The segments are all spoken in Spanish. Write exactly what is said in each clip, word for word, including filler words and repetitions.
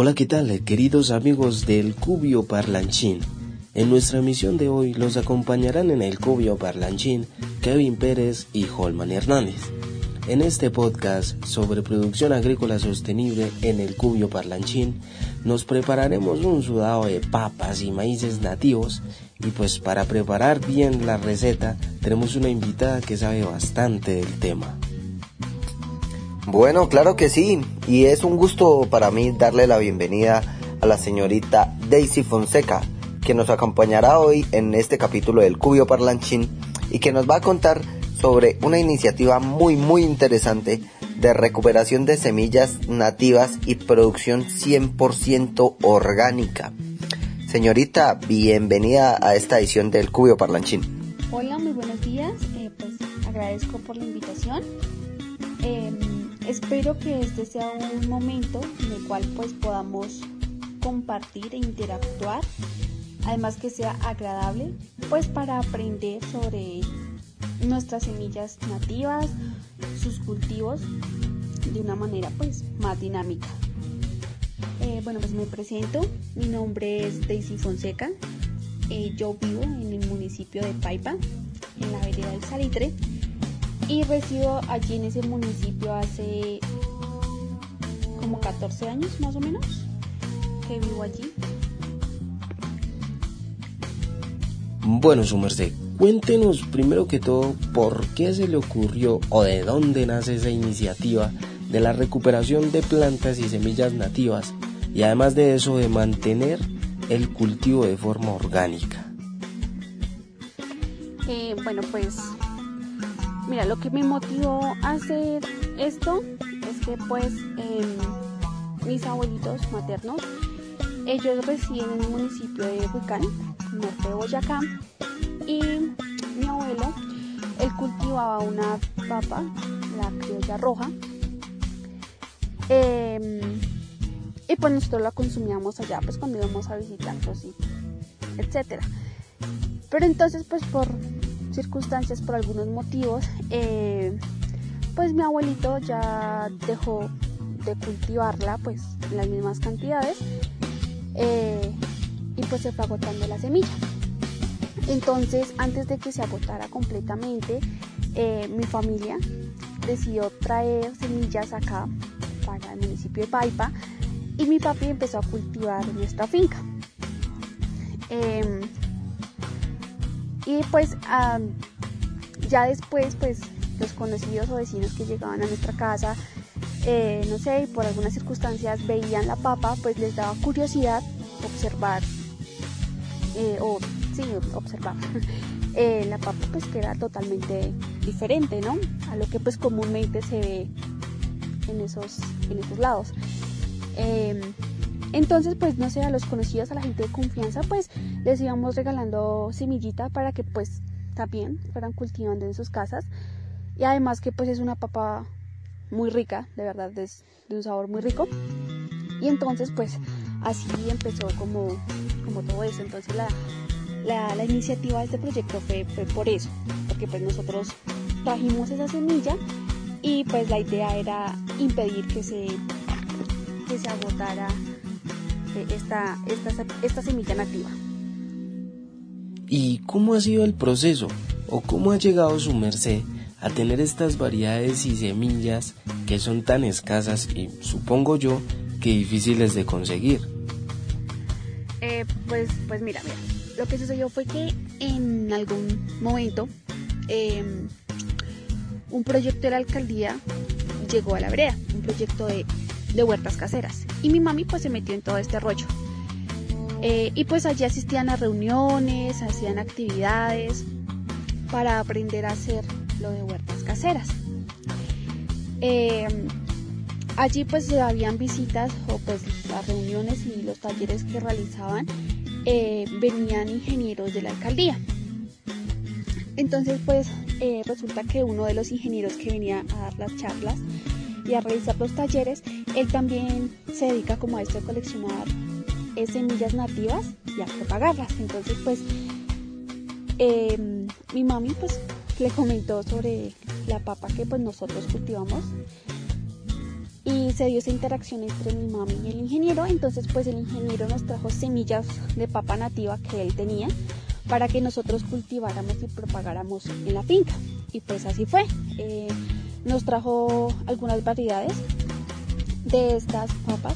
Hola, ¿qué tal, queridos amigos del Cubio Parlanchín? En nuestra emisión de hoy los acompañarán en el Cubio Parlanchín Kevin Pérez y Holman Hernández. En este podcast sobre producción agrícola sostenible en el Cubio Parlanchín nos prepararemos un sudado de papas y maíces nativos, y pues para preparar bien la receta tenemos una invitada que sabe bastante del tema. Bueno, claro que sí, y es un gusto para mí darle la bienvenida a la señorita Daisy Fonseca, que nos acompañará hoy en este capítulo del Cubio Parlanchín y que nos va a contar sobre una iniciativa muy muy interesante de recuperación de semillas nativas y producción cien por ciento orgánica. Señorita, bienvenida a esta edición del Cubio Parlanchín. Hola, muy buenos días, eh, pues agradezco por la invitación. Eh, espero que este sea un momento en el cual pues podamos compartir e interactuar, además que sea agradable, pues para aprender sobre nuestras semillas nativas, sus cultivos de una manera pues más dinámica. Eh, bueno, pues me presento, mi nombre es Daisy Fonseca, eh, yo vivo en el municipio de Paipa, en la vereda del Salitre, y resido allí en ese municipio hace como catorce años más o menos que vivo allí. Bueno, su merced, cuéntenos primero que todo por qué se le ocurrió o de dónde nace esa iniciativa de la recuperación de plantas y semillas nativas, y además de eso de mantener el cultivo de forma orgánica. Eh, bueno, pues mira, lo que me motivó a hacer esto es que pues eh, mis abuelitos maternos, ellos residen en el municipio de Huicán, norte de Boyacá, y mi abuelo, él cultivaba una papa, la criolla roja, eh, y pues nosotros la consumíamos allá pues cuando íbamos a visitarlos y etcétera. Pero entonces pues por circunstancias, por algunos motivos, eh, pues mi abuelito ya dejó de cultivarla pues en las mismas cantidades, eh, y pues se fue agotando la semilla. Entonces, antes de que se agotara completamente, eh, mi familia decidió traer semillas acá para el municipio de Paipa, y mi papi empezó a cultivar en nuestra finca. Eh, y pues um, ya después, pues los conocidos o vecinos que llegaban a nuestra casa, eh, no sé, y por algunas circunstancias veían la papa, pues les daba curiosidad observar, eh, o sí, observar eh, la papa, pues que era totalmente diferente, ¿no? A lo que pues comúnmente se ve en esos, en esos lados. Eh, entonces, pues no sé, a los conocidos, a la gente de confianza, pues les íbamos regalando semillita para que pues también fueran cultivando en sus casas, y además que pues es una papa muy rica, de verdad es de un sabor muy rico. Y entonces pues así empezó como, como todo eso. Entonces la, la, la iniciativa de este proyecto fue, fue por eso, porque pues nosotros trajimos esa semilla y pues la idea era impedir que se, que se agotara esta, esta, esta semilla nativa. ¿Y cómo ha sido el proceso o cómo ha llegado su merced a tener estas variedades y semillas que son tan escasas y supongo yo que difíciles de conseguir? Eh, pues, pues mira, mira, lo que sucedió fue que en algún momento eh, un proyecto de la alcaldía llegó a la vereda, un proyecto de, de huertas caseras, y mi mami pues se metió en todo este rollo. Eh, y pues allí asistían a reuniones, hacían actividades para aprender a hacer lo de huertas caseras. Eh, allí pues habían visitas o pues las reuniones y los talleres que realizaban, eh, venían ingenieros de la alcaldía. Entonces pues eh, resulta que uno de los ingenieros que venía a dar las charlas y a realizar los talleres, él también se dedica como a esto de coleccionar semillas nativas y a propagarlas. Entonces pues eh, mi mami pues le comentó sobre la papa que pues nosotros cultivamos, y se dio esa interacción entre mi mami y el ingeniero. Entonces pues el ingeniero nos trajo semillas de papa nativa que él tenía para que nosotros cultiváramos y propagáramos en la finca, y pues así fue. Eh, nos trajo algunas variedades de estas papas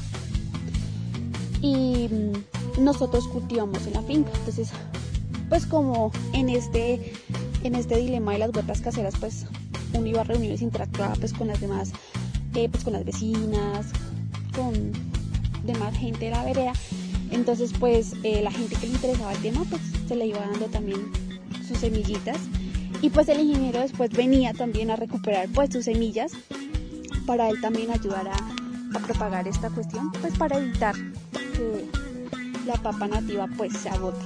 y nosotros cultivamos en la finca. Entonces pues como en este en este dilema de las huertas caseras, pues uno iba a reuniones, interactuaba pues con las demás, eh, pues con las vecinas, con demás gente de la vereda. Entonces pues eh, la gente que le interesaba el tema pues se le iba dando también sus semillitas, y pues el ingeniero después venía también a recuperar pues sus semillas para él también ayudar a, a propagar esta cuestión, pues para evitar que la papa nativa pues se agote.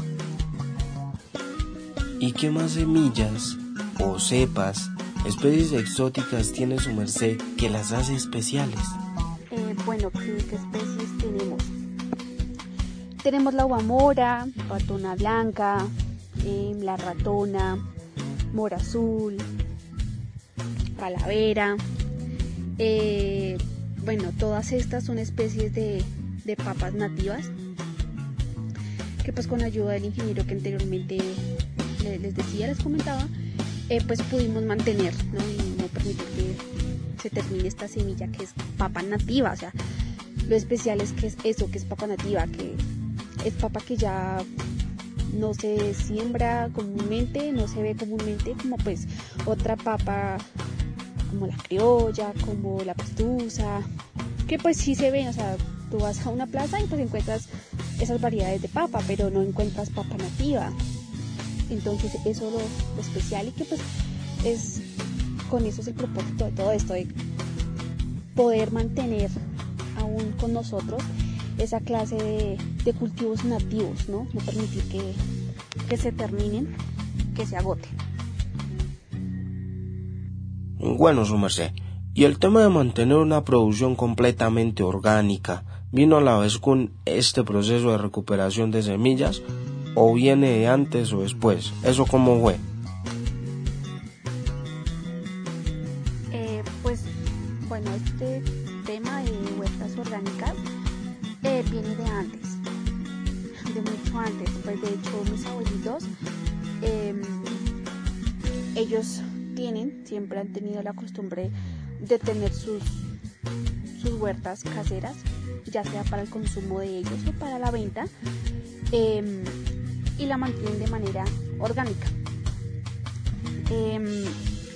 ¿Y qué más semillas o cepas, especies exóticas tiene su merced que las hace especiales? Eh, bueno, ¿qué, ¿qué especies tenemos? Tenemos la uva mora, ratona blanca, eh, la ratona, mora azul, calavera. Eh, bueno, todas estas son especies de, de papas nativas que pues con ayuda del ingeniero que anteriormente les decía, les comentaba, eh, pues pudimos mantener, ¿no? Y no permitir que se termine esta semilla que es papa nativa. O sea, lo especial es que es eso, que es papa nativa, que es papa que ya no se siembra comúnmente, no se ve comúnmente como pues otra papa como la criolla, como la pastusa, que pues sí se ven. O sea, tú vas a una plaza y pues encuentras esas variedades de papa, pero no encuentras papa nativa. Entonces eso es lo, lo especial, y que pues es con eso es el propósito de todo esto, de poder mantener aún con nosotros esa clase de, de cultivos nativos, ¿no? No permitir que, que se terminen, que se agoten. Bueno, su merced, y el tema de mantener una producción completamente orgánica, ¿vino a la vez con este proceso de recuperación de semillas o viene antes o después? ¿Eso cómo fue? Eh, pues bueno, este tema de huertas orgánicas eh, viene de antes, de mucho antes. Pues de hecho mis abuelitos, eh, ellos tienen, siempre han tenido la costumbre de tener sus, sus huertas caseras, ya sea para el consumo de ellos o para la venta, eh, y la mantienen de manera orgánica. Eh,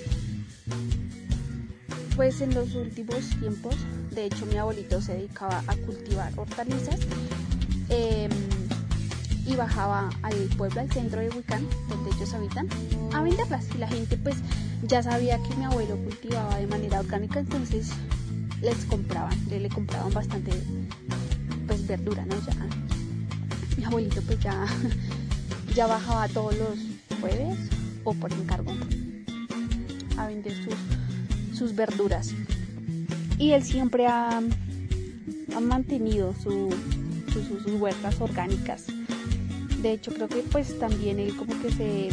pues en los últimos tiempos, de hecho mi abuelito se dedicaba a cultivar hortalizas, eh, y bajaba al pueblo, al centro de Huicán, donde ellos habitan, a venderlas, y la gente pues ya sabía que mi abuelo cultivaba de manera orgánica, entonces les compraban, le, le compraban bastante pues verdura, ¿no? Ya mi abuelito pues ya, ya bajaba todos los jueves o por encargo a vender sus, sus verduras, y él siempre ha, ha mantenido su, su, sus, sus huertas orgánicas. De hecho creo que pues también él como que se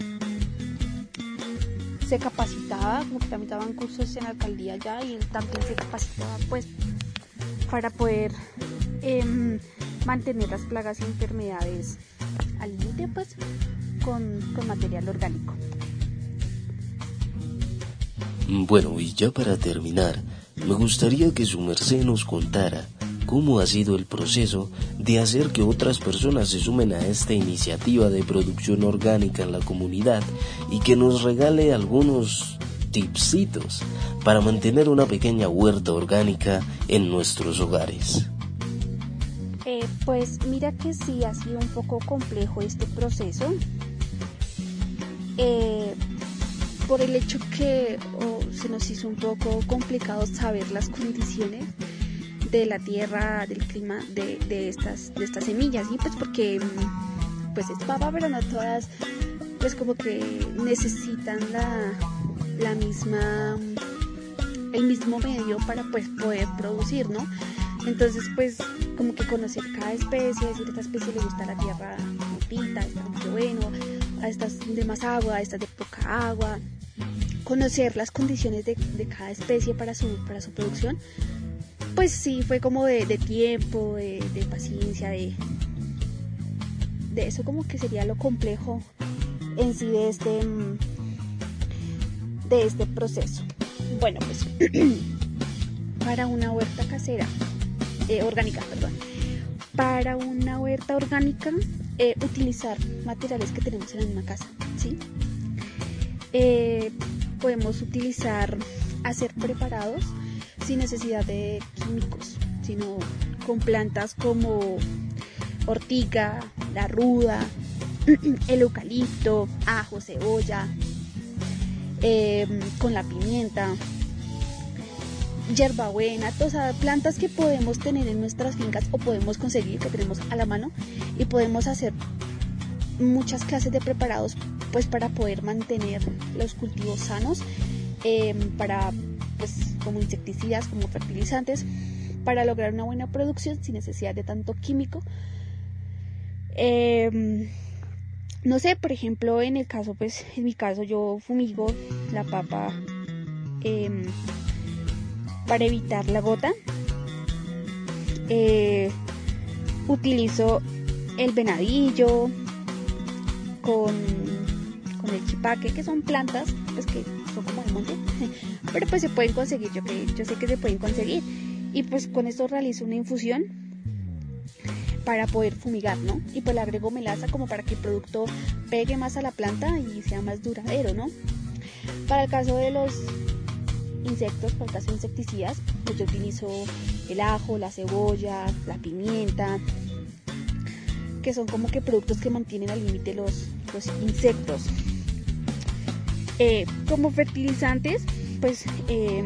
se capacitaba, como que también daban cursos en la alcaldía ya, y él también se capacitaba pues para poder eh, mantener las plagas y enfermedades al límite pues con, con material orgánico. Bueno, y ya para terminar, me gustaría que su merced nos contara cómo ha sido el proceso de hacer que otras personas se sumen a esta iniciativa de producción orgánica en la comunidad, y que nos regale algunos tipsitos para mantener una pequeña huerta orgánica en nuestros hogares. Eh, pues mira que sí ha sido un poco complejo este proceso, eh, por el hecho que oh, se nos hizo un poco complicado saber las condiciones de la tierra, del clima de, de estas de estas semillas, y pues porque pues es papa, pero no todas pues como que necesitan la, la misma el mismo medio para pues poder producir, ¿no? Entonces pues como que conocer cada especie, decir esta especie le gusta la tierra frutita, esta no, bueno, a estas de más agua, a estas de poca agua, conocer las condiciones de, de cada especie para su, para su producción, pues sí, fue como de, de tiempo, de, de paciencia, de, de eso como que sería lo complejo en sí de este, de este proceso. Bueno, pues para una huerta casera, eh, orgánica, perdón, para una huerta orgánica, eh, utilizar materiales que tenemos en la misma casa, ¿sí? Eh, podemos utilizar, hacer preparados sin necesidad de químicos, sino con plantas como ortiga, la ruda, el eucalipto, ajo, cebolla, eh, con la pimienta, hierbabuena, todas esas plantas que podemos tener en nuestras fincas o podemos conseguir, que tenemos a la mano, y podemos hacer muchas clases de preparados pues para poder mantener los cultivos sanos, eh, para pues como insecticidas, como fertilizantes, para lograr una buena producción sin necesidad de tanto químico. Eh, no sé, por ejemplo, en el caso, pues en mi caso yo fumigo la papa eh, para evitar la gota. Eh, utilizo el venadillo con, con el chipaque, que son plantas pues que son como de monte, pero pues se pueden conseguir, yo, que, yo sé que se pueden conseguir, y pues con esto realizo una infusión para poder fumigar, ¿no? Y pues le agrego melaza como para que el producto pegue más a la planta y sea más duradero, ¿no? Para el caso de los insectos, para el caso de insecticidas, pues yo utilizo el ajo, la cebolla, la pimienta, que son como que productos que mantienen al límite los, los insectos. Eh, como fertilizantes, pues eh,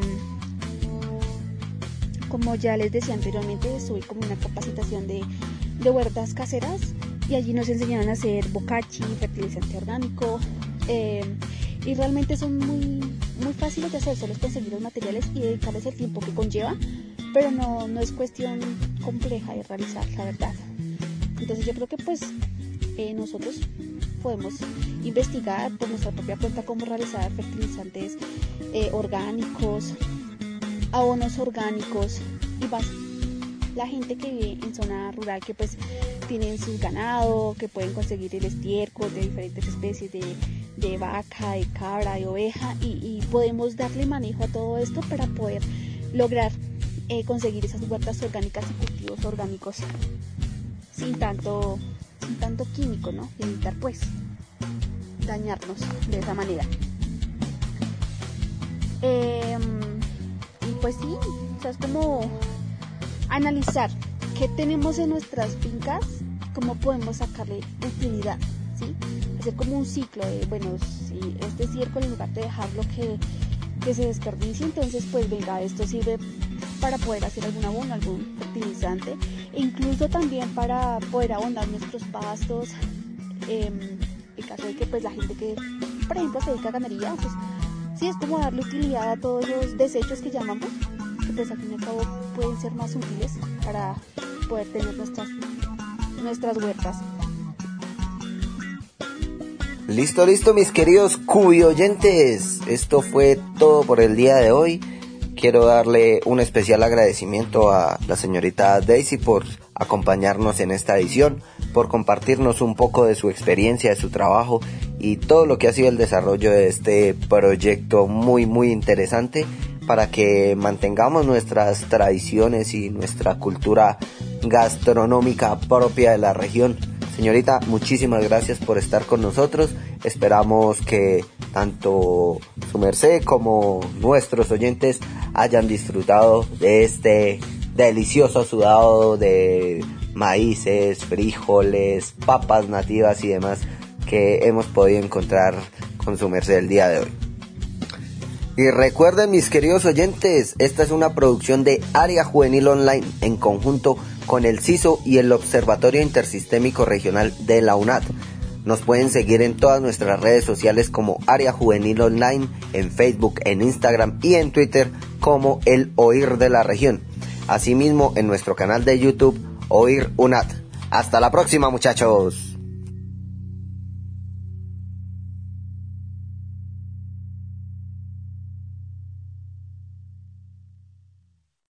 como ya les decía anteriormente, estuve como en una capacitación de, de huertas caseras y allí nos enseñaron a hacer bocachi, fertilizante orgánico, eh, y realmente son muy, muy fáciles de hacer, solo es conseguir los materiales y dedicarles el tiempo que conlleva, pero no, no es cuestión compleja de realizar, la verdad. Entonces yo creo que pues eh, nosotros podemos investigar por nuestra propia cuenta cómo realizar fertilizantes eh, orgánicos, abonos orgánicos y más la gente que vive en zona rural, que pues tienen su ganado, que pueden conseguir el estiércol de diferentes especies de, de vaca, de cabra, de oveja, y, y podemos darle manejo a todo esto para poder lograr eh, conseguir esas huertas orgánicas y cultivos orgánicos sin tanto, sin tanto químico, ¿no? Y evitar pues dañarnos de esa manera. Eh, y pues sí, o sea, es como analizar qué tenemos en nuestras fincas, cómo podemos sacarle utilidad, ¿sí? Hacer como un ciclo de, bueno, si este estiércol, en lugar de dejarlo que, que se desperdicie, entonces pues venga, esto sirve para poder hacer algún abono, algún fertilizante, e incluso también para poder abonar nuestros pastos, eh, en caso de que pues la gente que, por ejemplo, se dedica a ganadería, pues sí, es como darle utilidad a todos los desechos que llamamos, que pues al fin y al cabo pueden ser más útiles para poder tener nuestras, nuestras huertas. Listo, listo, mis queridos cubioyentes. Esto fue todo por el día de hoy. Quiero darle un especial agradecimiento a la señorita Daisy por acompañarnos en esta edición, por compartirnos un poco de su experiencia, de su trabajo y todo lo que ha sido el desarrollo de este proyecto muy muy interesante para que mantengamos nuestras tradiciones y nuestra cultura gastronómica propia de la región. Señorita, muchísimas gracias por estar con nosotros. Esperamos que tanto su merced como nuestros oyentes hayan disfrutado de este delicioso sudado de maíces, frijoles, papas nativas y demás que hemos podido encontrar con su merced el día de hoy. Y recuerden, mis queridos oyentes, esta es una producción de Área Juvenil Online en conjunto con el CISO y el Observatorio Intersistémico Regional de la UNAD. Nos pueden seguir en todas nuestras redes sociales como Área Juvenil Online, en Facebook, en Instagram y en Twitter como El Oír de la Región. Asimismo, en nuestro canal de YouTube, Oír UNAD. Hasta la próxima, muchachos.